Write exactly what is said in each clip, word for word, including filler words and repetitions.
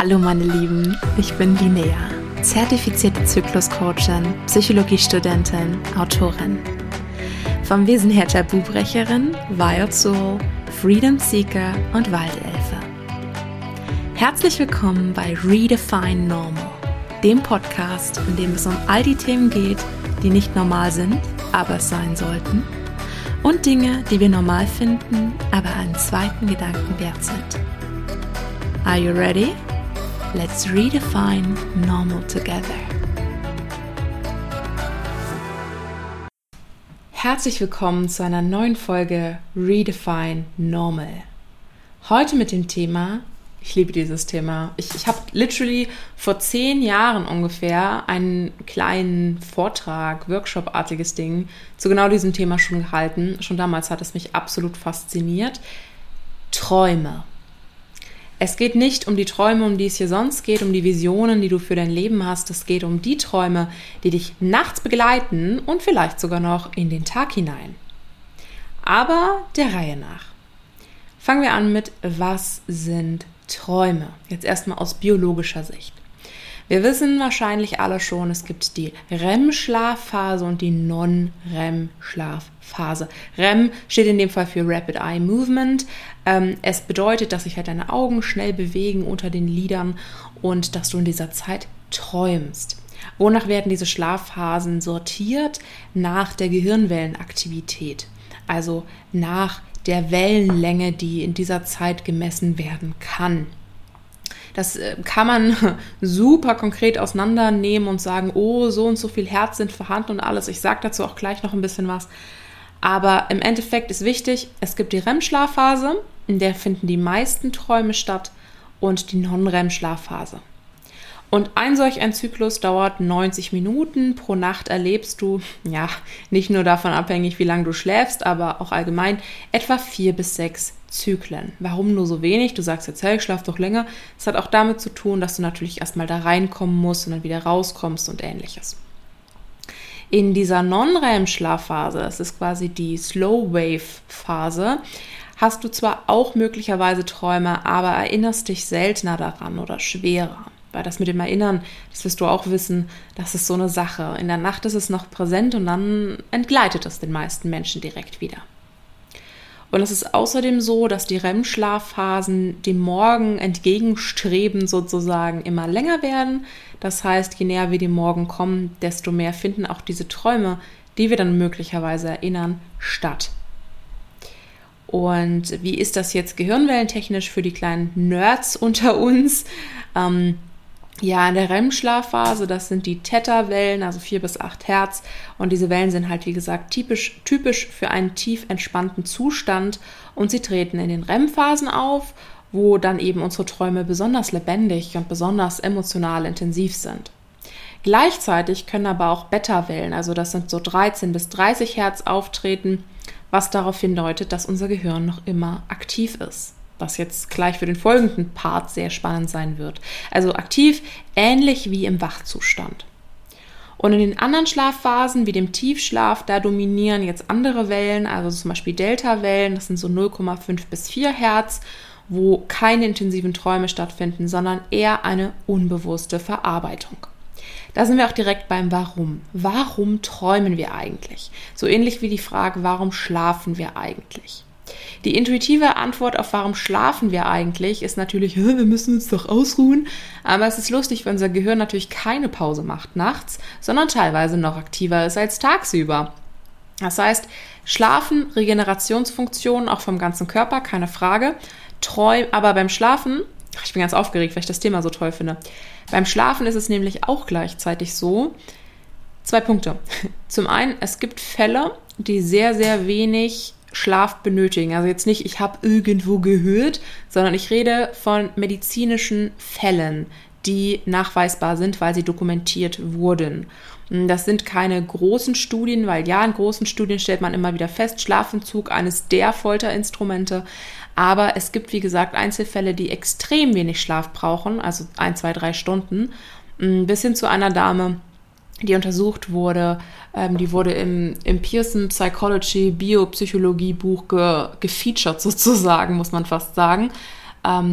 Hallo meine Lieben, ich bin Linnea, zertifizierte Zykluscoachin, Psychologiestudentin, Autorin. Vom Wesen her Tabubrecherin, Wild Soul, Freedom Seeker und Waldelfe. Herzlich willkommen bei Redefine Normal, dem Podcast, in dem es um all die Themen geht, die nicht normal sind, aber es sein sollten, und Dinge, die wir normal finden, aber einen zweiten Gedanken wert sind. Are you ready? Let's redefine normal together. Herzlich willkommen zu einer neuen Folge Redefine Normal. Heute mit dem Thema, ich liebe dieses Thema, ich, ich habe literally vor zehn Jahren ungefähr einen kleinen Vortrag, Workshop-artiges Ding zu genau diesem Thema schon gehalten. Schon damals hat es mich absolut fasziniert. Träume. Es geht nicht um die Träume, um die es hier sonst geht, um die Visionen, die du für dein Leben hast. Es geht um die Träume, die dich nachts begleiten und vielleicht sogar noch in den Tag hinein. Aber der Reihe nach. Fangen wir an mit, was sind Träume? Jetzt erstmal aus biologischer Sicht. Wir wissen wahrscheinlich alle schon, es gibt die R E M-Schlafphase und die Non-R E M-Schlafphase. R E M steht in dem Fall für Rapid Eye Movement. Ähm, es bedeutet, dass sich halt deine Augen schnell bewegen unter den Lidern und dass du in dieser Zeit träumst. Wonach werden diese Schlafphasen sortiert? Nach der Gehirnwellenaktivität, also nach der Wellenlänge, die in dieser Zeit gemessen werden kann. Das kann man super konkret auseinandernehmen und sagen, oh, so und so viel Hertz sind vorhanden und alles. Ich sage dazu auch gleich noch ein bisschen was. Aber im Endeffekt ist wichtig, es gibt die R E M-Schlafphase, in der finden die meisten Träume statt, und die Non-R E M-Schlafphase. Und ein solch ein Zyklus dauert neunzig Minuten. Pro Nacht erlebst du, ja, nicht nur davon abhängig, wie lange du schläfst, aber auch allgemein etwa vier bis sechs Zyklen. Warum nur so wenig? Du sagst jetzt, hey, ich schlaf doch länger. Das hat auch damit zu tun, dass du natürlich erstmal da reinkommen musst und dann wieder rauskommst und ähnliches. In dieser Non-R E M-Schlafphase, das ist quasi die Slow-Wave-Phase, hast du zwar auch möglicherweise Träume, aber erinnerst dich seltener daran oder schwerer. Weil das mit dem Erinnern, das wirst du auch wissen, das ist so eine Sache. In der Nacht ist es noch präsent und dann entgleitet es den meisten Menschen direkt wieder. Und es ist außerdem so, dass die R E M-Schlafphasen dem Morgen entgegenstreben sozusagen immer länger werden. Das heißt, je näher wir dem Morgen kommen, desto mehr finden auch diese Träume, die wir dann möglicherweise erinnern, statt. Und wie ist das jetzt gehirnwellentechnisch für die kleinen Nerds unter uns? Ähm, Ja, in der R E M-Schlafphase, das sind die Theta-Wellen, also vier bis acht Hertz. Und diese Wellen sind halt, wie gesagt, typisch, typisch für einen tief entspannten Zustand. Und sie treten in den R E M-Phasen auf, wo dann eben unsere Träume besonders lebendig und besonders emotional intensiv sind. Gleichzeitig können aber auch Beta-Wellen, also das sind so dreizehn bis dreißig Hertz, auftreten, was darauf hindeutet, dass unser Gehirn noch immer aktiv ist. Was jetzt gleich für den folgenden Part sehr spannend sein wird. Also aktiv, ähnlich wie im Wachzustand. Und in den anderen Schlafphasen, wie dem Tiefschlaf, da dominieren jetzt andere Wellen, also zum Beispiel Delta-Wellen, das sind so null Komma fünf bis vier Hertz, wo keine intensiven Träume stattfinden, sondern eher eine unbewusste Verarbeitung. Da sind wir auch direkt beim Warum. Warum träumen wir eigentlich? So ähnlich wie die Frage, warum schlafen wir eigentlich? Die intuitive Antwort auf warum schlafen wir eigentlich ist natürlich, wir müssen uns doch ausruhen. Aber es ist lustig, weil unser Gehirn natürlich keine Pause macht nachts, sondern teilweise noch aktiver ist als tagsüber. Das heißt, Schlafen, Regenerationsfunktionen auch vom ganzen Körper, keine Frage. Träum, aber beim Schlafen, ich bin ganz aufgeregt, weil ich das Thema so toll finde. Beim Schlafen ist es nämlich auch gleichzeitig so, zwei Punkte. Zum einen, es gibt Fälle, die sehr, sehr wenig Schlaf benötigen. Also jetzt nicht, ich habe irgendwo gehört, sondern ich rede von medizinischen Fällen, die nachweisbar sind, weil sie dokumentiert wurden. Das sind keine großen Studien, weil ja, in großen Studien stellt man immer wieder fest, Schlafentzug, eines der Folterinstrumente. Aber es gibt, wie gesagt, Einzelfälle, die extrem wenig Schlaf brauchen, also ein, zwei, drei Stunden, bis hin zu einer Dame, die untersucht wurde. Ähm, die wurde im, im Pearson Psychology Biopsychologie Buch ge, gefeatured sozusagen, muss man fast sagen. Ähm,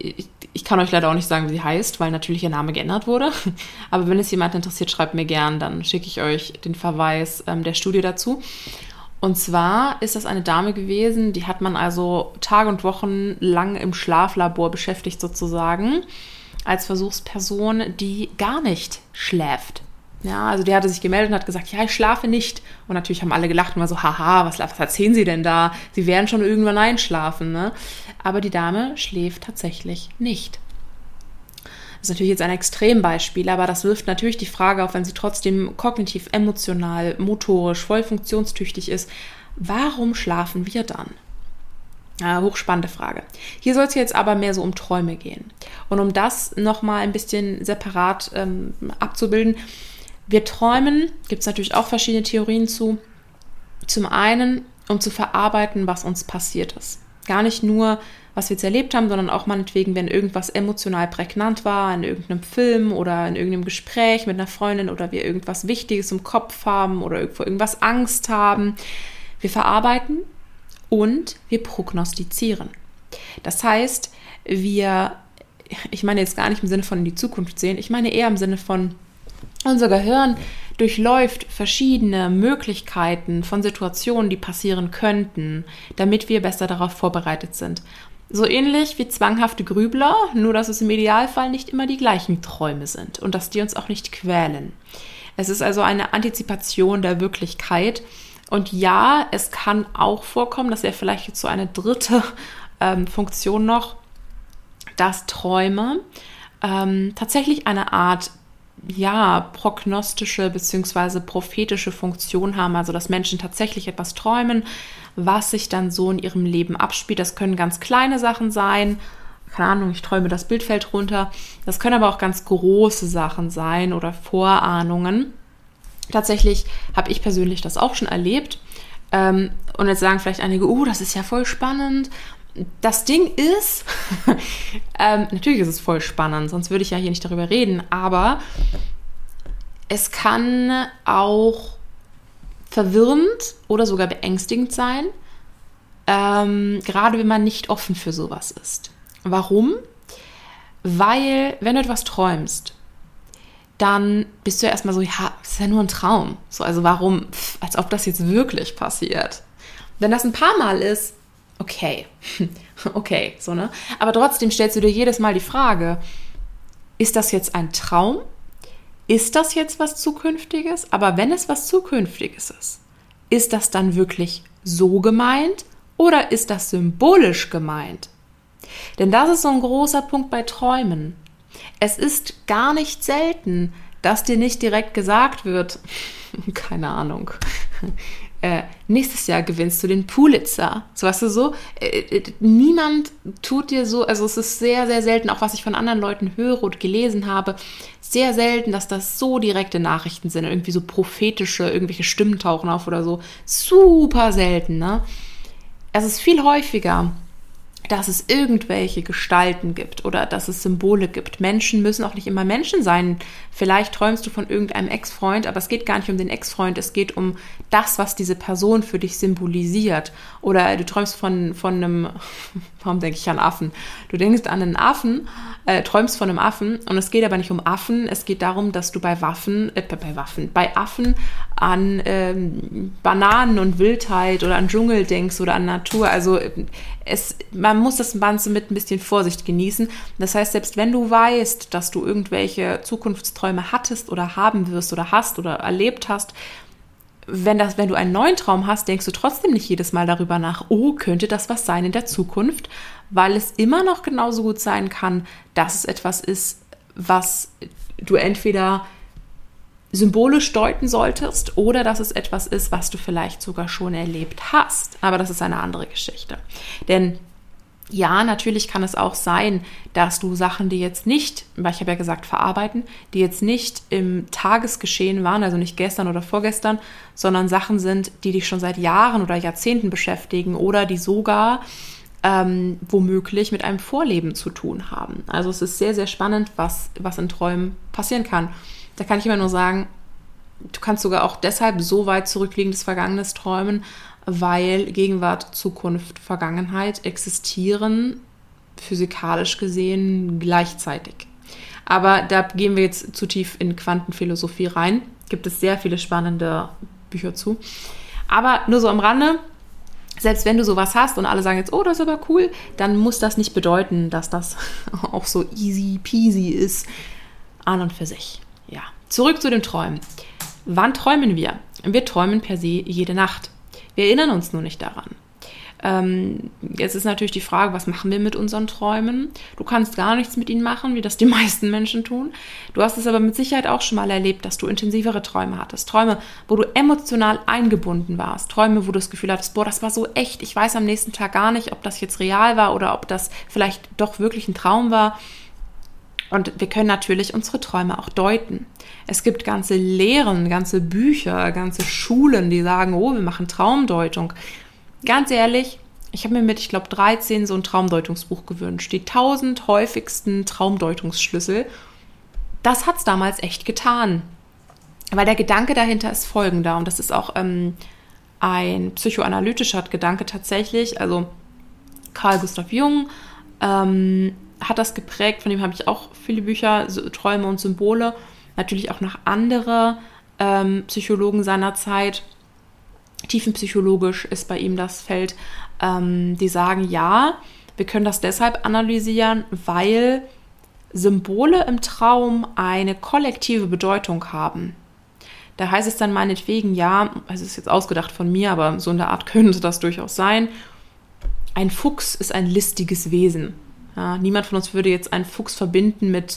ich, ich kann euch leider auch nicht sagen, wie sie heißt, weil natürlich ihr Name geändert wurde. Aber wenn es jemand interessiert, schreibt mir gern, dann schicke ich euch den Verweis ähm, der Studie dazu. Und zwar ist das eine Dame gewesen, die hat man also Tage und Wochen lang im Schlaflabor beschäftigt sozusagen, als Versuchsperson, die gar nicht schläft. Ja, also die hatte sich gemeldet und hat gesagt, ja, ich schlafe nicht. Und natürlich haben alle gelacht und war so, haha, was, was erzählen Sie denn da? Sie werden schon irgendwann einschlafen, ne? Aber die Dame schläft tatsächlich nicht. Das ist natürlich jetzt ein Extrembeispiel, aber das wirft natürlich die Frage auf, wenn sie trotzdem kognitiv, emotional, motorisch voll funktionstüchtig ist, warum schlafen wir dann? Ja, hochspannende Frage. Hier soll es jetzt aber mehr so um Träume gehen. Und um das nochmal ein bisschen separat ähm, abzubilden, wir träumen, gibt es natürlich auch verschiedene Theorien zu. Zum einen, um zu verarbeiten, was uns passiert ist. Gar nicht nur, was wir jetzt erlebt haben, sondern auch meinetwegen, wenn irgendwas emotional prägnant war, in irgendeinem Film oder in irgendeinem Gespräch mit einer Freundin oder wir irgendwas Wichtiges im Kopf haben oder vor irgendwas Angst haben. Wir verarbeiten und wir prognostizieren. Das heißt, wir, ich meine jetzt gar nicht im Sinne von in die Zukunft sehen, ich meine eher im Sinne von, unser Gehirn durchläuft verschiedene Möglichkeiten von Situationen, die passieren könnten, damit wir besser darauf vorbereitet sind. So ähnlich wie zwanghafte Grübler, nur dass es im Idealfall nicht immer die gleichen Träume sind und dass die uns auch nicht quälen. Es ist also eine Antizipation der Wirklichkeit. Und ja, es kann auch vorkommen, das wäre vielleicht jetzt so eine dritte ähm, Funktion noch, dass Träume ähm, tatsächlich eine Art ja, prognostische bzw. prophetische Funktion haben, also dass Menschen tatsächlich etwas träumen, was sich dann so in ihrem Leben abspielt. Das können ganz kleine Sachen sein, keine Ahnung, ich träume, das Bild fällt runter. Das können aber auch ganz große Sachen sein oder Vorahnungen. Tatsächlich habe ich persönlich das auch schon erlebt. Und jetzt sagen vielleicht einige, oh, das ist ja voll spannend. Das Ding ist, ähm, natürlich ist es voll spannend, sonst würde ich ja hier nicht darüber reden, aber es kann auch verwirrend oder sogar beängstigend sein, ähm, gerade wenn man nicht offen für sowas ist. Warum? Weil, wenn du etwas träumst, dann bist du ja erstmal so, ja, es ist ja nur ein Traum. So, also warum, pff, als ob das jetzt wirklich passiert. Wenn das ein paar Mal ist, okay, okay, so, ne? Aber trotzdem stellst du dir jedes Mal die Frage, ist das jetzt ein Traum? Ist das jetzt was Zukünftiges? Aber wenn es was Zukünftiges ist, ist das dann wirklich so gemeint oder ist das symbolisch gemeint? Denn das ist so ein großer Punkt bei Träumen. Es ist gar nicht selten, dass dir nicht direkt gesagt wird, keine Ahnung, Äh, nächstes Jahr gewinnst du den Pulitzer. So, weißt du, so, äh, äh, niemand tut dir so, also es ist sehr, sehr selten, auch was ich von anderen Leuten höre und gelesen habe, sehr selten, dass das so direkte Nachrichten sind, irgendwie so prophetische, irgendwelche Stimmen tauchen auf oder so. Super selten, ne? Es ist viel häufiger, dass es irgendwelche Gestalten gibt oder dass es Symbole gibt. Menschen müssen auch nicht immer Menschen sein. Vielleicht träumst du von irgendeinem Ex-Freund, aber es geht gar nicht um den Ex-Freund, es geht um das, was diese Person für dich symbolisiert. Oder du träumst von, von einem, warum denke ich an Affen? Du denkst an einen Affen, äh, träumst von einem Affen und es geht aber nicht um Affen, es geht darum, dass du bei Waffen, äh, bei Waffen, bei Affen an ähm, Bananen und Wildheit oder an Dschungel denkst oder an Natur. Also es, man muss das Ganze mit ein bisschen Vorsicht genießen. Das heißt, selbst wenn du weißt, dass du irgendwelche Zukunftsträume hattest oder haben wirst oder hast oder erlebt hast, wenn, das, wenn du einen neuen Traum hast, denkst du trotzdem nicht jedes Mal darüber nach, oh, könnte das was sein in der Zukunft? Weil es immer noch genauso gut sein kann, dass es etwas ist, was du entweder symbolisch deuten solltest oder dass es etwas ist, was du vielleicht sogar schon erlebt hast. Aber das ist eine andere Geschichte. Denn ja, natürlich kann es auch sein, dass du Sachen, die jetzt nicht, weil ich habe ja gesagt, verarbeiten, die jetzt nicht im Tagesgeschehen waren, also nicht gestern oder vorgestern, sondern Sachen sind, die dich schon seit Jahren oder Jahrzehnten beschäftigen oder die sogar ähm, womöglich mit einem Vorleben zu tun haben. Also es ist sehr, sehr spannend, was, was in Träumen passieren kann. Da kann ich immer nur sagen, du kannst sogar auch deshalb so weit zurückliegendes Vergangenes träumen, weil Gegenwart, Zukunft, Vergangenheit existieren physikalisch gesehen gleichzeitig. Aber da gehen wir jetzt zu tief in Quantenphilosophie rein. Gibt es sehr viele spannende Bücher zu. Aber nur so am Rande, selbst wenn du sowas hast und alle sagen jetzt, oh, das ist aber cool, dann muss das nicht bedeuten, dass das auch so easy peasy ist an und für sich. Ja, zurück zu den Träumen. Wann träumen wir? Wir träumen per se jede Nacht. Wir erinnern uns nur nicht daran. Ähm, jetzt ist natürlich die Frage, was machen wir mit unseren Träumen? Du kannst gar nichts mit ihnen machen, wie das die meisten Menschen tun. Du hast es aber mit Sicherheit auch schon mal erlebt, dass du intensivere Träume hattest. Träume, wo du emotional eingebunden warst. Träume, wo du das Gefühl hattest, boah, das war so echt. Ich weiß am nächsten Tag gar nicht, ob das jetzt real war oder ob das vielleicht doch wirklich ein Traum war. Und wir können natürlich unsere Träume auch deuten. Es gibt ganze Lehren, ganze Bücher, ganze Schulen, die sagen, oh, wir machen Traumdeutung. Ganz ehrlich, ich habe mir mit, ich glaube, dreizehn so ein Traumdeutungsbuch gewünscht. Die tausend häufigsten Traumdeutungsschlüssel. Das hat es damals echt getan. Weil der Gedanke dahinter ist folgender. Und das ist auch ähm, ein psychoanalytischer Gedanke tatsächlich. Also Carl Gustav Jung ähm, hat das geprägt. Von dem habe ich auch viele Bücher, so Träume und Symbole. Natürlich auch noch andere ähm, Psychologen seiner Zeit. Tiefenpsychologisch ist bei ihm das Feld, ähm, die sagen, ja, wir können das deshalb analysieren, weil Symbole im Traum eine kollektive Bedeutung haben. Da heißt es dann meinetwegen, ja, es ist jetzt ausgedacht von mir, aber so in der Art könnte das durchaus sein, ein Fuchs ist ein listiges Wesen. Ja, niemand von uns würde jetzt einen Fuchs verbinden mit,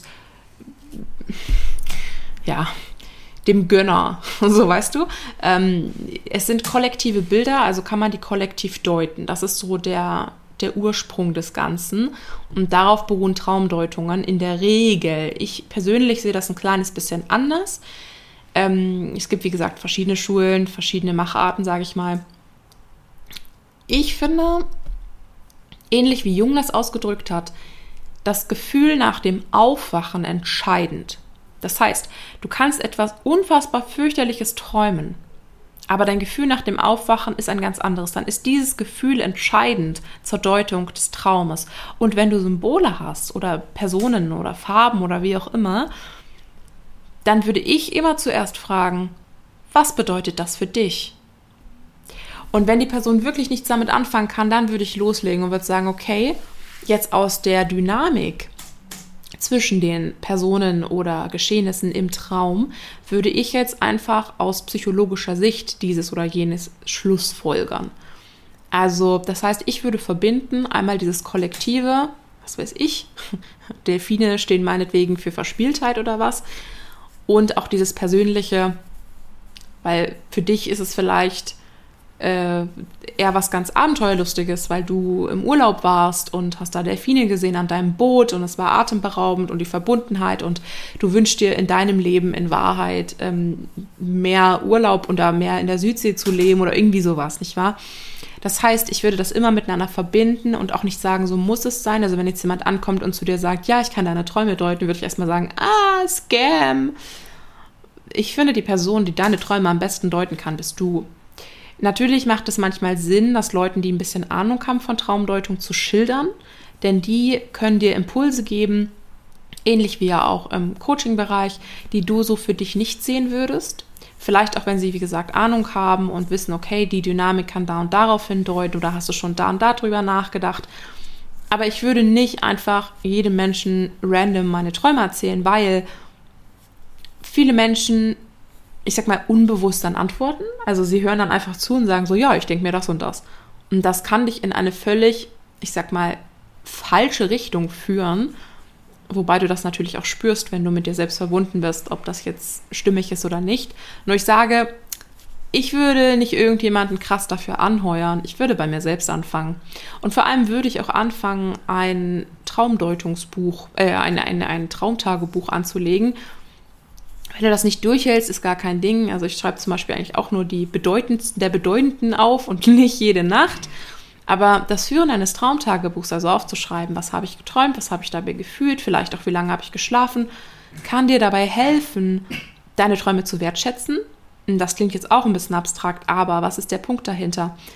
ja, dem Gönner, so weißt du. Ähm, es sind kollektive Bilder, also kann man die kollektiv deuten. Das ist so der, der Ursprung des Ganzen. Und darauf beruhen Traumdeutungen in der Regel. Ich persönlich sehe das ein kleines bisschen anders. Ähm, es gibt, wie gesagt, verschiedene Schulen, verschiedene Macharten, sage ich mal. Ich finde, ähnlich wie Jung das ausgedrückt hat, das Gefühl nach dem Aufwachen entscheidend. Das heißt, du kannst etwas unfassbar fürchterliches träumen, aber dein Gefühl nach dem Aufwachen ist ein ganz anderes. Dann ist dieses Gefühl entscheidend zur Deutung des Traumes. Und wenn du Symbole hast oder Personen oder Farben oder wie auch immer, dann würde ich immer zuerst fragen, was bedeutet das für dich? Und wenn die Person wirklich nichts damit anfangen kann, dann würde ich loslegen und würde sagen, okay, jetzt aus der Dynamik zwischen den Personen oder Geschehnissen im Traum, würde ich jetzt einfach aus psychologischer Sicht dieses oder jenes schlussfolgern. Also das heißt, ich würde verbinden einmal dieses Kollektive, was weiß ich, Delfine stehen meinetwegen für Verspieltheit oder was, und auch dieses Persönliche, weil für dich ist es vielleicht äh, eher was ganz Abenteuerlustiges, weil du im Urlaub warst und hast da Delfine gesehen an deinem Boot und es war atemberaubend und die Verbundenheit und du wünschst dir in deinem Leben in Wahrheit ähm, mehr Urlaub oder mehr in der Südsee zu leben oder irgendwie sowas, nicht wahr? Das heißt, ich würde das immer miteinander verbinden und auch nicht sagen, so muss es sein. Also wenn jetzt jemand ankommt und zu dir sagt, ja, ich kann deine Träume deuten, würde ich erstmal sagen, ah, Scam. Ich finde, die Person, die deine Träume am besten deuten kann, bist du. Natürlich macht es manchmal Sinn, das Leuten, die ein bisschen Ahnung haben von Traumdeutung, zu schildern, denn die können dir Impulse geben, ähnlich wie ja auch im Coaching-Bereich, die du so für dich nicht sehen würdest. Vielleicht auch, wenn sie, wie gesagt, Ahnung haben und wissen, okay, die Dynamik kann da und darauf hindeuten oder hast du schon da und da drüber nachgedacht. Aber ich würde nicht einfach jedem Menschen random meine Träume erzählen, weil viele Menschen, ich sag mal, unbewusst dann antworten. Also sie hören dann einfach zu und sagen so, ja, ich denke mir das und das. Und das kann dich in eine völlig, ich sag mal, falsche Richtung führen, wobei du das natürlich auch spürst, wenn du mit dir selbst verbunden bist, ob das jetzt stimmig ist oder nicht. Nur ich sage, ich würde nicht irgendjemanden krass dafür anheuern. Ich würde bei mir selbst anfangen. Und vor allem würde ich auch anfangen, ein Traumdeutungsbuch, äh, ein, ein, ein Traumtagebuch anzulegen. Wenn du das nicht durchhältst, ist gar kein Ding. Also ich schreibe zum Beispiel eigentlich auch nur die bedeutendsten der Bedeutenden auf und nicht jede Nacht. Aber das Führen eines Traumtagebuchs, also aufzuschreiben, was habe ich geträumt, was habe ich dabei gefühlt, vielleicht auch wie lange habe ich geschlafen, kann dir dabei helfen, deine Träume zu wertschätzen. Das klingt jetzt auch ein bisschen abstrakt, aber was ist der Punkt dahinter?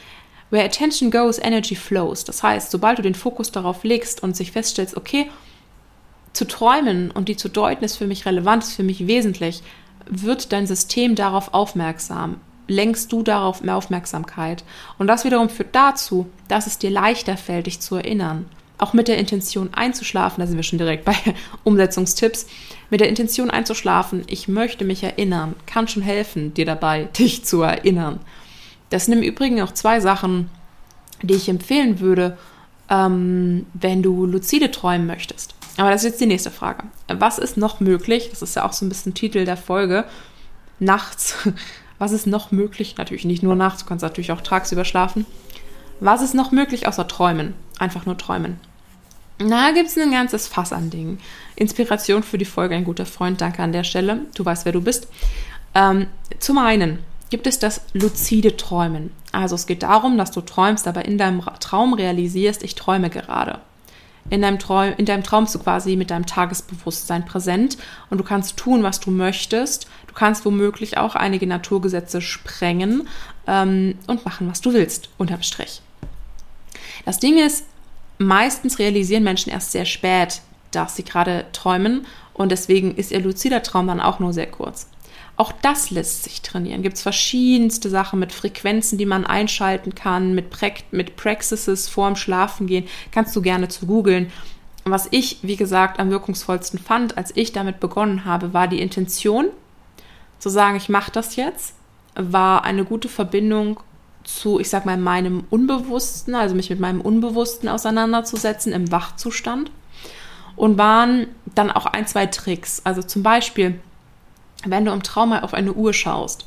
Where attention goes, energy flows. Das heißt, sobald du den Fokus darauf legst und sich feststellst, okay, zu träumen und die zu deuten ist für mich relevant, ist für mich wesentlich, wird dein System darauf aufmerksam. Lenkst du darauf mehr Aufmerksamkeit. Und das wiederum führt dazu, dass es dir leichter fällt, dich zu erinnern. Auch mit der Intention einzuschlafen, da sind wir schon direkt bei Umsetzungstipps, mit der Intention einzuschlafen, ich möchte mich erinnern, kann schon helfen, dir dabei, dich zu erinnern. Das sind im Übrigen auch zwei Sachen, die ich empfehlen würde, ähm, wenn du lucide träumen möchtest. Aber das ist jetzt die nächste Frage. Was ist noch möglich? Das ist ja auch so ein bisschen Titel der Folge. Nachts. Was ist noch möglich? Natürlich nicht nur nachts, du kannst natürlich auch tagsüber schlafen. Was ist noch möglich außer träumen? Einfach nur träumen. Na, gibt es ein ganzes Fass an Dingen. Inspiration für die Folge, ein guter Freund, danke an der Stelle. Du weißt, wer du bist. Ähm, zum einen gibt es das luzide Träumen. Also es geht darum, dass du träumst, aber in deinem Traum realisierst, ich träume gerade. In deinem, Traum, in deinem Traum bist du quasi mit deinem Tagesbewusstsein präsent und du kannst tun, was du möchtest. Du kannst womöglich auch einige Naturgesetze sprengen ähm, und machen, was du willst, unterm Strich. Das Ding ist, meistens realisieren Menschen erst sehr spät, dass sie gerade träumen und deswegen ist ihr luzider Traum dann auch nur sehr kurz. Auch das lässt sich trainieren. Gibt es verschiedenste Sachen mit Frequenzen, die man einschalten kann, mit, pra- mit Praxises vorm Schlafengehen. Kannst du gerne zu googeln. Was ich, wie gesagt, am wirkungsvollsten fand, als ich damit begonnen habe, war die Intention, zu sagen, ich mache das jetzt, war eine gute Verbindung zu, ich sag mal, meinem Unbewussten, also mich mit meinem Unbewussten auseinanderzusetzen im Wachzustand. Und waren dann auch ein, zwei Tricks. Also zum Beispiel, wenn du im Traum mal auf eine Uhr schaust,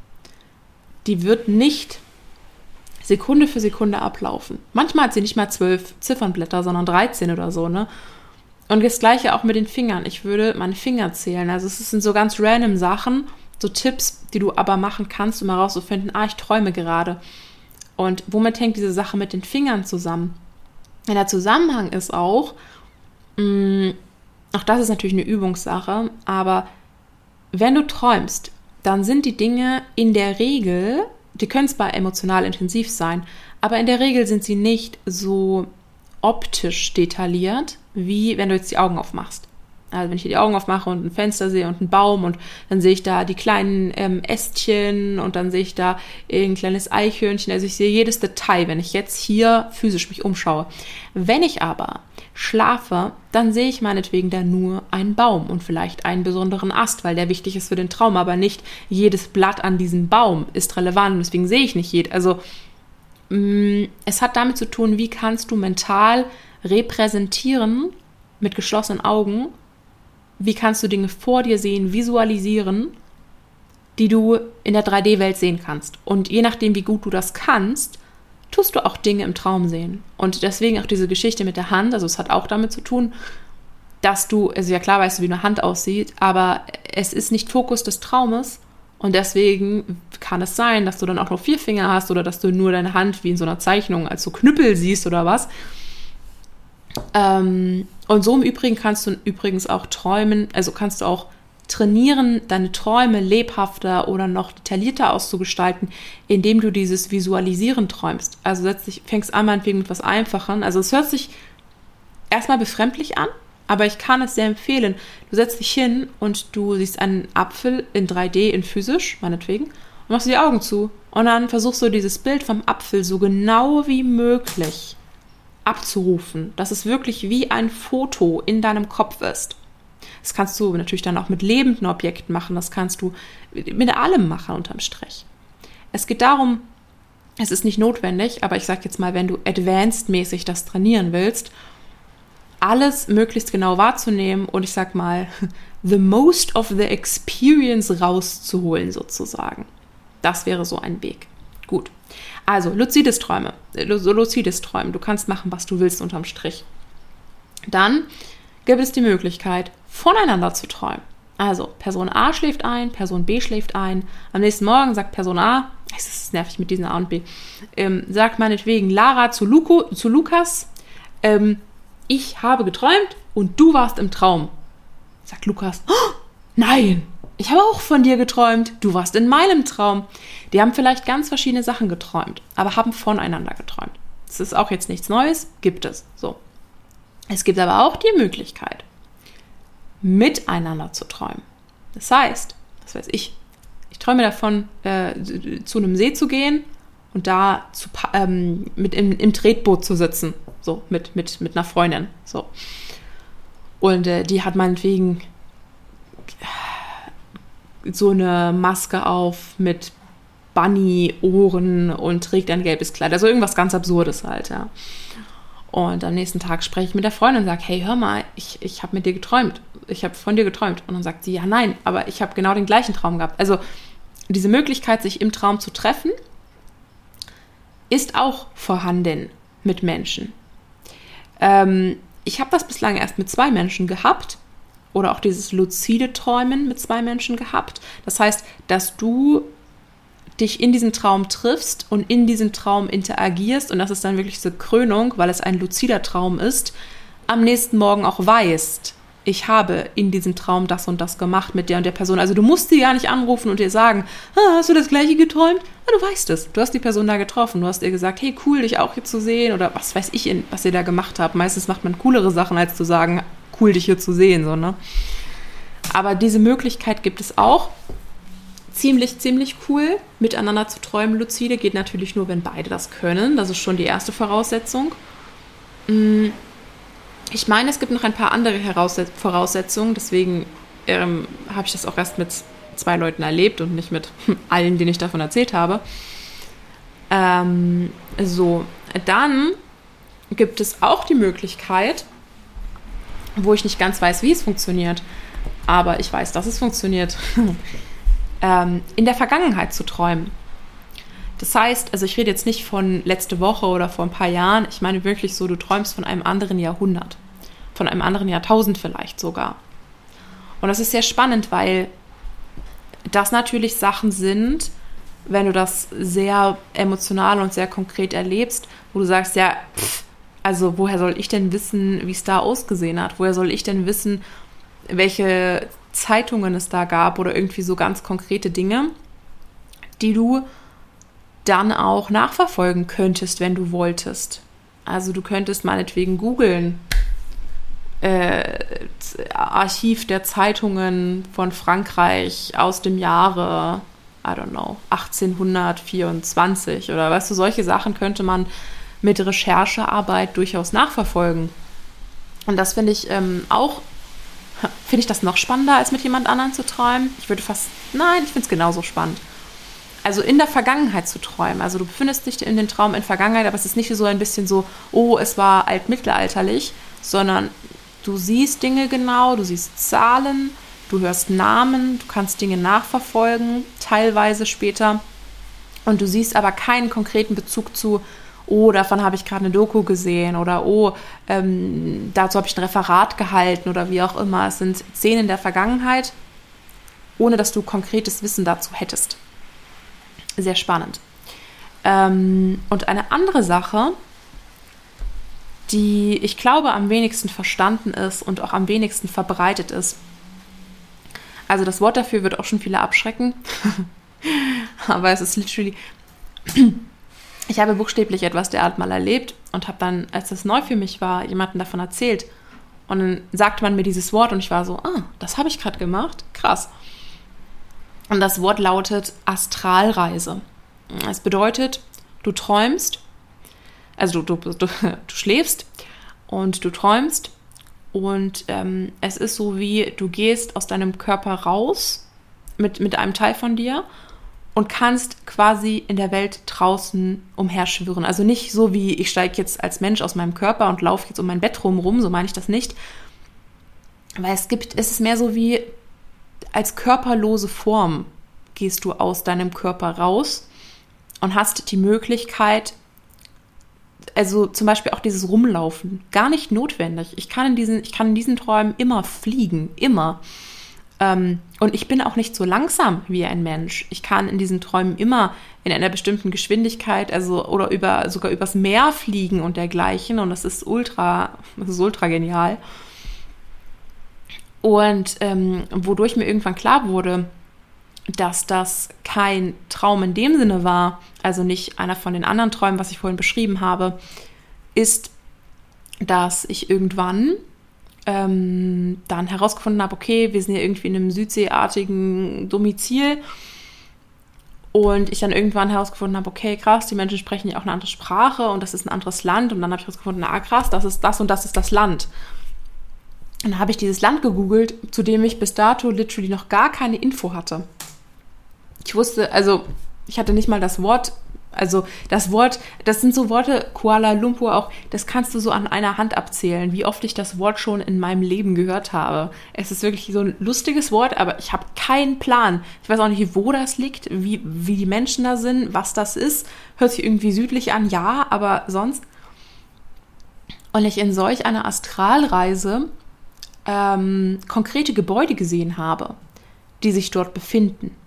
die wird nicht Sekunde für Sekunde ablaufen. Manchmal hat sie nicht mal zwölf Ziffernblätter, sondern dreizehn oder so, ne? Und das Gleiche auch mit den Fingern. Ich würde meine Finger zählen. Also es sind so ganz random Sachen, so Tipps, die du aber machen kannst, um herauszufinden, ah, ich träume gerade. Und womit hängt diese Sache mit den Fingern zusammen? Und der Zusammenhang ist auch, mh, auch das ist natürlich eine Übungssache, aber wenn du träumst, dann sind die Dinge in der Regel, die können zwar emotional intensiv sein, aber in der Regel sind sie nicht so optisch detailliert, wie wenn du jetzt die Augen aufmachst. Also wenn ich hier die Augen aufmache und ein Fenster sehe und einen Baum und dann sehe ich da die kleinen ähm, Ästchen und dann sehe ich da ein kleines Eichhörnchen. Also ich sehe jedes Detail, wenn ich jetzt hier physisch mich umschaue. Wenn ich aber schlafe, dann sehe ich meinetwegen da nur einen Baum und vielleicht einen besonderen Ast, weil der wichtig ist für den Traum, aber nicht jedes Blatt an diesem Baum ist relevant und deswegen sehe ich nicht jedes. Also mh, es hat damit zu tun, wie kannst du mental repräsentieren mit geschlossenen Augen, wie kannst du Dinge vor dir sehen, visualisieren, die du in der drei D-Welt sehen kannst. Und je nachdem, wie gut du das kannst, tust du auch Dinge im Traum sehen. Und deswegen auch diese Geschichte mit der Hand, also es hat auch damit zu tun, dass du, also ja klar weißt du, wie eine Hand aussieht, aber es ist nicht Fokus des Traumes und deswegen kann es sein, dass du dann auch noch vier Finger hast oder dass du nur deine Hand wie in so einer Zeichnung als so Knüppel siehst oder was. Ähm, und so im Übrigen kannst du übrigens auch träumen, also kannst du auch trainieren, deine Träume lebhafter oder noch detaillierter auszugestalten, indem du dieses Visualisieren träumst. Also setz dich, fängst an meinetwegen mit was Einfachem. Also es hört sich erstmal befremdlich an, aber ich kann es sehr empfehlen. Du setzt dich hin und du siehst einen Apfel in drei D, in physisch, meinetwegen, und machst die Augen zu. Und dann versuchst du dieses Bild vom Apfel so genau wie möglich abzurufen, dass es wirklich wie ein Foto in deinem Kopf ist. Das kannst du natürlich dann auch mit lebenden Objekten machen, das kannst du mit allem machen unterm Strich. Es geht darum, es ist nicht notwendig, aber ich sage jetzt mal, wenn du advanced-mäßig das trainieren willst, alles möglichst genau wahrzunehmen und ich sag mal, the most of the experience rauszuholen sozusagen. Das wäre so ein Weg. Gut. Also, luzides Träume, luzides Träumen. Du kannst machen, was du willst unterm Strich. Dann gibt es die Möglichkeit, voneinander zu träumen. Also, Person A schläft ein, Person B schläft ein. Am nächsten Morgen sagt Person A, es ist nervig mit diesen A und B, ähm, sagt meinetwegen Lara zu, Luko, zu Lukas, ähm, ich habe geträumt und du warst im Traum. Sagt Lukas, oh, nein, ich habe auch von dir geträumt, du warst in meinem Traum. Die haben vielleicht ganz verschiedene Sachen geträumt, aber haben voneinander geträumt. Das ist auch jetzt nichts Neues, gibt es. So. Es gibt aber auch die Möglichkeit, miteinander zu träumen. Das heißt, was weiß ich, ich träume davon, äh, zu einem See zu gehen und da zu, ähm, mit im, im Tretboot zu sitzen, so mit, mit, mit einer Freundin. So. Und äh, die hat meinetwegen so eine Maske auf mit Bunny-Ohren und trägt ein gelbes Kleid. Also irgendwas ganz Absurdes halt, ja. Und am nächsten Tag spreche ich mit der Freundin und sage, hey, hör mal, ich, ich habe mit dir geträumt. Ich habe von dir geträumt. Und dann sagt sie, ja, nein, aber ich habe genau den gleichen Traum gehabt. Also diese Möglichkeit, sich im Traum zu treffen, ist auch vorhanden mit Menschen. Ähm, ich habe das bislang erst mit zwei Menschen gehabt. Oder auch dieses luzide Träumen mit zwei Menschen gehabt. Das heißt, dass du dich in diesem Traum triffst und in diesem Traum interagierst und das ist dann wirklich so Krönung, weil es ein luzider Traum ist, am nächsten Morgen auch weißt, ich habe in diesem Traum das und das gemacht mit der und der Person. Also du musst sie gar nicht anrufen und ihr sagen, ah, hast du das Gleiche geträumt? Ja, du weißt es. Du hast die Person da getroffen. Du hast ihr gesagt, hey, cool, dich auch hier zu sehen oder was weiß ich, was ihr da gemacht habt. Meistens macht man coolere Sachen, als zu sagen, cool, dich hier zu sehen. So, ne? Aber diese Möglichkeit gibt es auch. Ziemlich, ziemlich cool, miteinander zu träumen, lucide. Geht natürlich nur, wenn beide das können. Das ist schon die erste Voraussetzung. Ich meine, es gibt noch ein paar andere Voraussetzungen. Deswegen ähm, habe ich das auch erst mit zwei Leuten erlebt und nicht mit allen, denen ich davon erzählt habe. Ähm, so, dann gibt es auch die Möglichkeit, wo ich nicht ganz weiß, wie es funktioniert, aber ich weiß, dass es funktioniert, ähm, in der Vergangenheit zu träumen. Das heißt, also ich rede jetzt nicht von letzte Woche oder vor ein paar Jahren, ich meine wirklich so, du träumst von einem anderen Jahrhundert, von einem anderen Jahrtausend vielleicht sogar. Und das ist sehr spannend, weil das natürlich Sachen sind, wenn du das sehr emotional und sehr konkret erlebst, wo du sagst, ja, pff, also woher soll ich denn wissen, wie es da ausgesehen hat? Woher soll ich denn wissen, welche Zeitungen es da gab oder irgendwie so ganz konkrete Dinge, die du dann auch nachverfolgen könntest, wenn du wolltest. Also du könntest meinetwegen googeln, äh, Archiv der Zeitungen von Frankreich aus dem Jahre, I don't know, achtzehnhundertvierundzwanzig oder weißt du, solche Sachen könnte man mit Recherchearbeit durchaus nachverfolgen. Und das finde ich ähm, auch, finde ich das noch spannender, als mit jemand anderem zu träumen? Ich würde fast, nein, ich finde es genauso spannend. Also in der Vergangenheit zu träumen. Also du befindest dich in den Traum in Vergangenheit, aber es ist nicht so ein bisschen so, oh, es war altmittelalterlich, sondern du siehst Dinge genau, du siehst Zahlen, du hörst Namen, du kannst Dinge nachverfolgen, teilweise später. Und du siehst aber keinen konkreten Bezug zu, oh, davon habe ich gerade eine Doku gesehen oder oh, ähm, dazu habe ich ein Referat gehalten oder wie auch immer. Es sind Szenen der Vergangenheit, ohne dass du konkretes Wissen dazu hättest. Sehr spannend. Ähm, und eine andere Sache, die ich glaube am wenigsten verstanden ist und auch am wenigsten verbreitet ist. Also das Wort dafür wird auch schon viele abschrecken, aber es ist literally... Ich habe buchstäblich etwas derart mal erlebt und habe dann, als das neu für mich war, jemandem davon erzählt. Und dann sagte man mir dieses Wort und ich war so, ah, das habe ich gerade gemacht, krass. Und das Wort lautet Astralreise. Es bedeutet, du träumst, also du, du, du, du schläfst und du träumst und ähm, es ist so wie, du gehst aus deinem Körper raus mit, mit einem Teil von dir und kannst quasi in der Welt draußen umherschwirren. Also nicht so wie, ich steige jetzt als Mensch aus meinem Körper und laufe jetzt um mein Bett rum, so meine ich das nicht. Weil es gibt, es ist mehr so wie, als körperlose Form gehst du aus deinem Körper raus und hast die Möglichkeit, also zum Beispiel auch dieses Rumlaufen, gar nicht notwendig. Ich kann in diesen, ich kann in diesen Träumen immer fliegen, immer. Ähm, und ich bin auch nicht so langsam wie ein Mensch. Ich kann in diesen Träumen immer in einer bestimmten Geschwindigkeit, also oder über sogar übers Meer fliegen und dergleichen. Und das ist ultra, das ist ultra genial. Und ähm, wodurch mir irgendwann klar wurde, dass das kein Traum in dem Sinne war, also nicht einer von den anderen Träumen, was ich vorhin beschrieben habe, ist, dass ich irgendwann ähm, dann herausgefunden habe, okay, wir sind ja irgendwie in einem südseeartigen Domizil und ich dann irgendwann herausgefunden habe, okay, krass, die Menschen sprechen ja auch eine andere Sprache und das ist ein anderes Land und dann habe ich herausgefunden, na krass, das ist das und das ist das Land. Und dann habe ich dieses Land gegoogelt, zu dem ich bis dato literally noch gar keine Info hatte. Ich wusste, also ich hatte nicht mal das Wort, also das Wort, das sind so Worte, Kuala Lumpur auch, das kannst du so an einer Hand abzählen, wie oft ich das Wort schon in meinem Leben gehört habe. Es ist wirklich so ein lustiges Wort, aber ich habe keinen Plan. Ich weiß auch nicht, wo das liegt, wie, wie die Menschen da sind, was das ist. Hört sich irgendwie südlich an, ja, aber sonst. Und ich in solch einer Astralreise ähm, konkrete Gebäude gesehen habe, die sich dort befinden.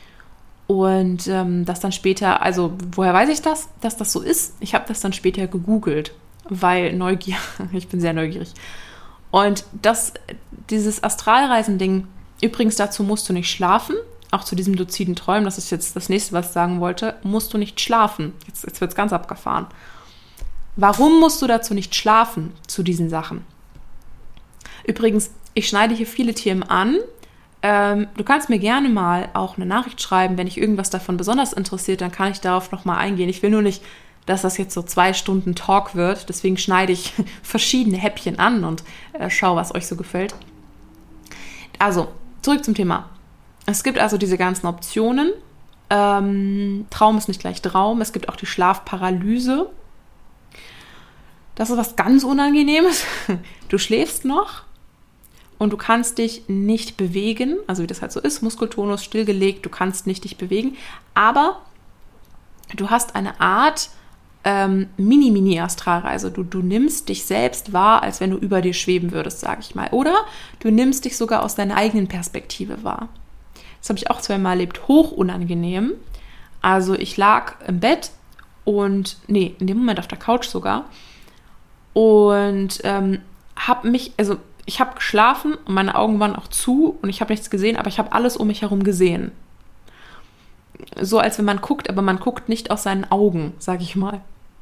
Und ähm, das dann später, also woher weiß ich das, dass das so ist? Ich habe das dann später gegoogelt, weil Neugier, ich bin sehr neugierig. Und das, dieses Astralreisen-Ding, übrigens dazu musst du nicht schlafen, auch zu diesem luziden Träumen, das ist jetzt das nächste, was ich sagen wollte, musst du nicht schlafen. Jetzt, jetzt wird es ganz abgefahren. Warum musst du dazu nicht schlafen, zu diesen Sachen? Übrigens, ich schneide hier viele Themen an. Ähm, du kannst mir gerne mal auch eine Nachricht schreiben, wenn dich irgendwas davon besonders interessiert, dann kann ich darauf nochmal eingehen. Ich will nur nicht, dass das jetzt so zwei Stunden Talk wird, deswegen schneide ich verschiedene Häppchen an und äh, schaue, was euch so gefällt. Also, zurück zum Thema. Es gibt also diese ganzen Optionen. Ähm, Traum ist nicht gleich Traum. Es gibt auch die Schlafparalyse. Das ist was ganz Unangenehmes. Du schläfst noch. Und du kannst dich nicht bewegen, also wie das halt so ist, Muskeltonus stillgelegt, du kannst nicht dich bewegen, aber du hast eine Art ähm, Mini-Mini-Astralreise. Du, du nimmst dich selbst wahr, als wenn du über dir schweben würdest, sage ich mal. Oder du nimmst dich sogar aus deiner eigenen Perspektive wahr. Das habe ich auch zweimal erlebt, hoch unangenehm. Also ich lag im Bett und, nee, in dem Moment auf der Couch sogar und ähm, habe mich, also ich habe geschlafen und meine Augen waren auch zu und ich habe nichts gesehen, aber ich habe alles um mich herum gesehen. So als wenn man guckt, aber man guckt nicht aus seinen Augen, sage ich mal.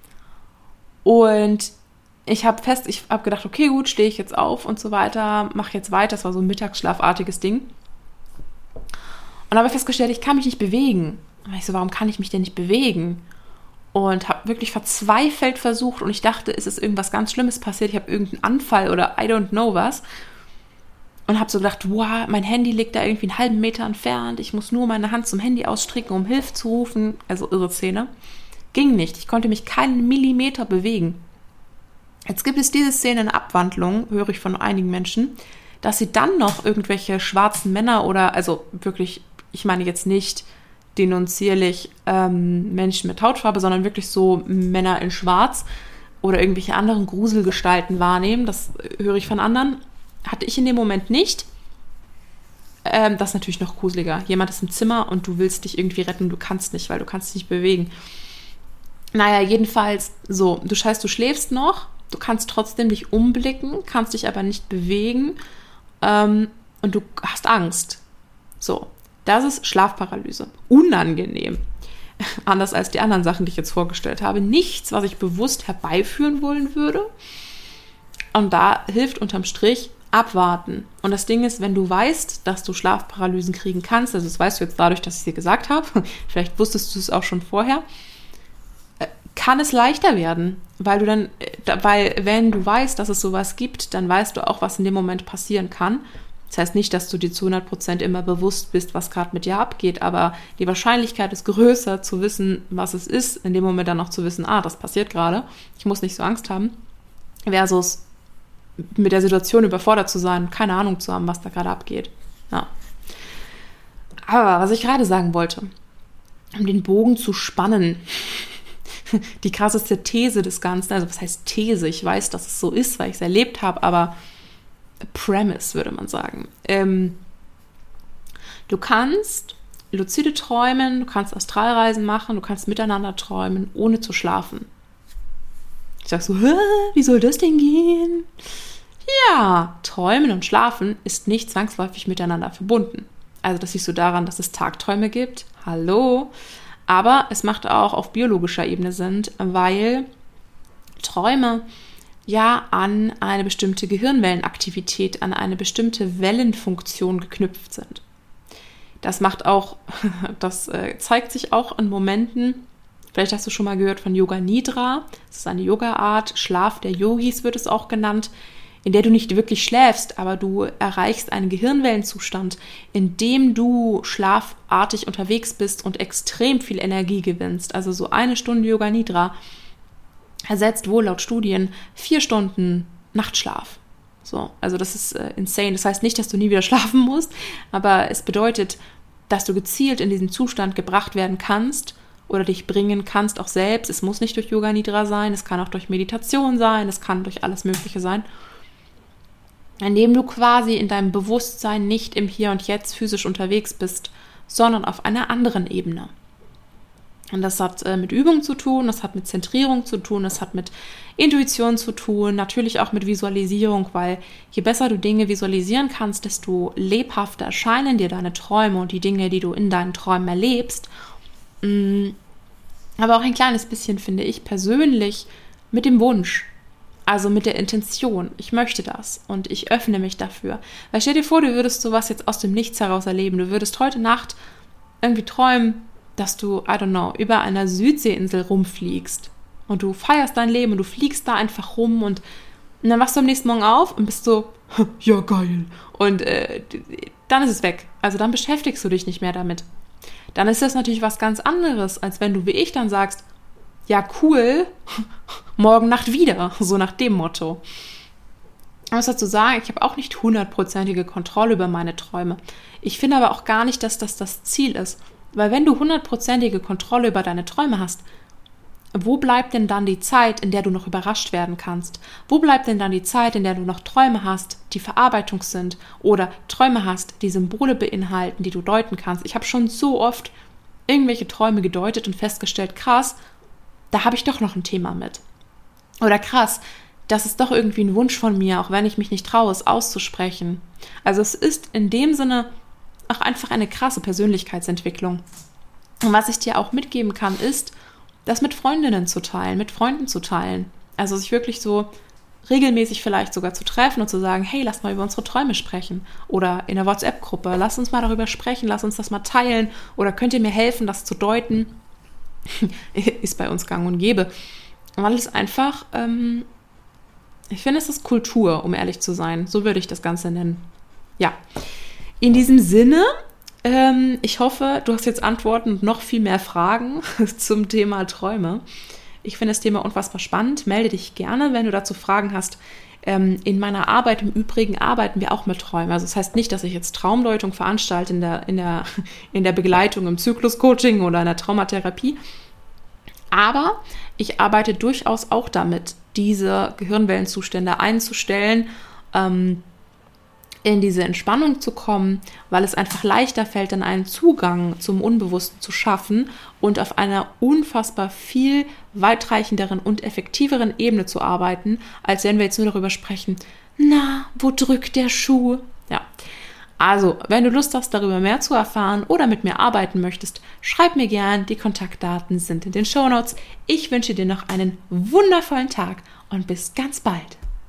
Und ich habe fest, ich habe gedacht, okay, gut, stehe ich jetzt auf und so weiter, mache jetzt weiter. Das war so ein Mittagsschlafartiges Ding. Und habe festgestellt, ich kann mich nicht bewegen. Und ich so, warum kann ich mich denn nicht bewegen? Und habe wirklich verzweifelt versucht und ich dachte, es ist irgendwas ganz Schlimmes passiert. Ich habe irgendeinen Anfall oder I don't know was. Und habe so gedacht, wow, mein Handy liegt da irgendwie einen halben Meter entfernt. Ich muss nur meine Hand zum Handy ausstrecken, um Hilfe zu rufen. Also irre Szene. Ging nicht. Ich konnte mich keinen Millimeter bewegen. Jetzt gibt es diese Szene in Abwandlung, höre ich von einigen Menschen, dass sie dann noch irgendwelche schwarzen Männer oder, also wirklich, ich meine jetzt nicht denunzierlich ähm, Menschen mit Hautfarbe, sondern wirklich so Männer in Schwarz oder irgendwelche anderen Gruselgestalten wahrnehmen. Das höre ich von anderen. Hatte ich in dem Moment nicht. Ähm, das ist natürlich noch gruseliger. Jemand ist im Zimmer und du willst dich irgendwie retten, du kannst nicht, weil du kannst dich nicht bewegen. Naja, jedenfalls so, du scheißt, du schläfst noch, du kannst trotzdem dich umblicken, kannst dich aber nicht bewegen ähm, und du hast Angst. So. Das ist Schlafparalyse. Unangenehm. Anders als die anderen Sachen, die ich jetzt vorgestellt habe. Nichts, was ich bewusst herbeiführen wollen würde. Und da hilft unterm Strich abwarten. Und das Ding ist, wenn du weißt, dass du Schlafparalysen kriegen kannst, also das weißt du jetzt dadurch, dass ich es dir gesagt habe, vielleicht wusstest du es auch schon vorher, kann es leichter werden. Weil du dann, weil wenn du weißt, dass es sowas gibt, dann weißt du auch, was in dem Moment passieren kann. Das heißt nicht, dass du dir zu hundert Prozent immer bewusst bist, was gerade mit dir abgeht, aber die Wahrscheinlichkeit ist größer, zu wissen, was es ist, in dem Moment dann noch zu wissen, ah, das passiert gerade, ich muss nicht so Angst haben, versus mit der Situation überfordert zu sein, keine Ahnung zu haben, was da gerade abgeht. Ja. Aber was ich gerade sagen wollte, um den Bogen zu spannen, die krasseste These des Ganzen, also was heißt These, ich weiß, dass es so ist, weil ich es erlebt habe, aber Premise, würde man sagen. Ähm, du kannst luzide träumen, du kannst Astralreisen machen, du kannst miteinander träumen, ohne zu schlafen. Ich sag so, hä, wie soll das denn gehen? Ja, Träumen und Schlafen ist nicht zwangsläufig miteinander verbunden. Also das siehst du daran, dass es Tagträume gibt. Hallo. Aber es macht auch auf biologischer Ebene Sinn, weil Träume ja an eine bestimmte Gehirnwellenaktivität, an eine bestimmte Wellenfunktion geknüpft sind. Das macht auch, das äh, zeigt sich auch in Momenten, vielleicht hast du schon mal gehört von Yoga Nidra, das ist eine Yoga-Art, Schlaf der Yogis wird es auch genannt, in der du nicht wirklich schläfst, aber du erreichst einen Gehirnwellenzustand, in dem du schlafartig unterwegs bist und extrem viel Energie gewinnst. Also so eine Stunde Yoga Nidra ersetzt wohl laut Studien vier Stunden Nachtschlaf. So, also das ist äh, insane. Das heißt nicht, dass du nie wieder schlafen musst, aber es bedeutet, dass du gezielt in diesen Zustand gebracht werden kannst oder dich bringen kannst, auch selbst. Es muss nicht durch Yoga Nidra sein, es kann auch durch Meditation sein, es kann durch alles Mögliche sein, indem du quasi in deinem Bewusstsein nicht im Hier und Jetzt physisch unterwegs bist, sondern auf einer anderen Ebene. Und das hat äh, mit Übung zu tun, das hat mit Zentrierung zu tun, das hat mit Intuition zu tun, natürlich auch mit Visualisierung, weil je besser du Dinge visualisieren kannst, desto lebhafter erscheinen dir deine Träume und die Dinge, die du in deinen Träumen erlebst. Aber auch ein kleines bisschen, finde ich persönlich, mit dem Wunsch, also mit der Intention, ich möchte das und ich öffne mich dafür. Weil stell dir vor, du würdest sowas jetzt aus dem Nichts heraus erleben, du würdest heute Nacht irgendwie träumen, dass du, I don't know, über einer Südseeinsel rumfliegst und du feierst dein Leben und du fliegst da einfach rum und, und dann wachst du am nächsten Morgen auf und bist so, ja geil, und äh, dann ist es weg. Also dann beschäftigst du dich nicht mehr damit. Dann ist das natürlich was ganz anderes, als wenn du wie ich dann sagst, ja cool, morgen Nacht wieder, so nach dem Motto. Ich muss dazu sagen, ich habe auch nicht hundertprozentige Kontrolle über meine Träume. Ich finde aber auch gar nicht, dass das das Ziel ist. Weil wenn du hundertprozentige Kontrolle über deine Träume hast, wo bleibt denn dann die Zeit, in der du noch überrascht werden kannst? Wo bleibt denn dann die Zeit, in der du noch Träume hast, die Verarbeitung sind oder Träume hast, die Symbole beinhalten, die du deuten kannst? Ich habe schon so oft irgendwelche Träume gedeutet und festgestellt, krass, da habe ich doch noch ein Thema mit. Oder krass, das ist doch irgendwie ein Wunsch von mir, auch wenn ich mich nicht traue, es auszusprechen. Also es ist in dem Sinne auch einfach eine krasse Persönlichkeitsentwicklung. Und was ich dir auch mitgeben kann, ist, das mit Freundinnen zu teilen, mit Freunden zu teilen. Also sich wirklich so regelmäßig vielleicht sogar zu treffen und zu sagen, hey, lass mal über unsere Träume sprechen. Oder in der WhatsApp-Gruppe, lass uns mal darüber sprechen, lass uns das mal teilen. Oder könnt ihr mir helfen, das zu deuten? Ist bei uns gang und gäbe. Weil es einfach, ähm, ich finde, es ist Kultur, um ehrlich zu sein. So würde ich das Ganze nennen. Ja. In diesem Sinne, ähm, ich hoffe, du hast jetzt Antworten und noch viel mehr Fragen zum Thema Träume. Ich finde das Thema unfassbar spannend. Melde dich gerne, wenn du dazu Fragen hast. Ähm, in meiner Arbeit im Übrigen arbeiten wir auch mit Träumen. Also das heißt nicht, dass ich jetzt Traumdeutung veranstalte in der, in der, in der Begleitung im Zykluscoaching oder in der Traumatherapie. Aber ich arbeite durchaus auch damit, diese Gehirnwellenzustände einzustellen, ähm, in diese Entspannung zu kommen, weil es einfach leichter fällt, dann einen Zugang zum Unbewussten zu schaffen und auf einer unfassbar viel weitreichenderen und effektiveren Ebene zu arbeiten, als wenn wir jetzt nur darüber sprechen, na, wo drückt der Schuh? Ja, also, wenn du Lust hast, darüber mehr zu erfahren oder mit mir arbeiten möchtest, schreib mir gern, die Kontaktdaten sind in den Shownotes. Ich wünsche dir noch einen wundervollen Tag und bis ganz bald.